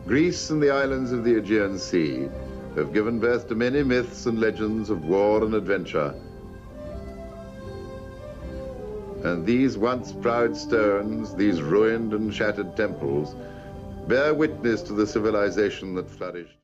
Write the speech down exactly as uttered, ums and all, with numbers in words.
Greece and the islands of the Aegean Sea have given birth to many myths and legends of war and adventure. And these once proud stones, these ruined and shattered temples, bear witness to the civilization that flourished.